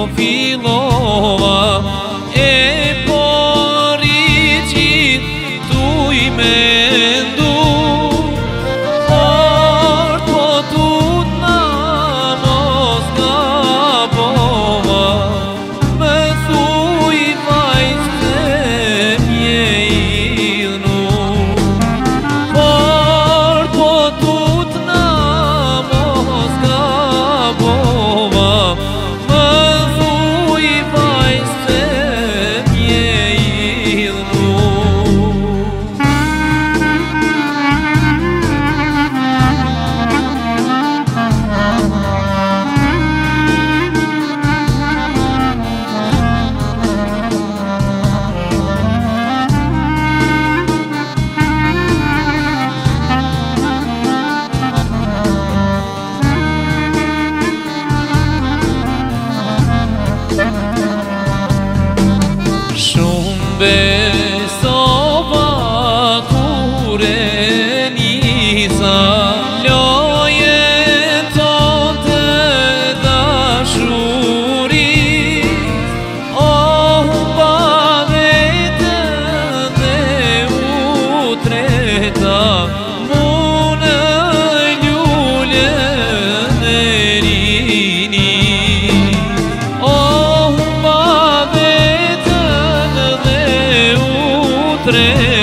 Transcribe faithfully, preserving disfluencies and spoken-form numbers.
fillova e poricit tu i mendu por potut na mos gabova me thuj vajz se mje ilnu por potut na mos gabova me thuj vajz se mje ilnu. Shumë besova kure nisa lojen ton të dashuris o humba vetën dhe u treta mu në ljullën e rini o humba tre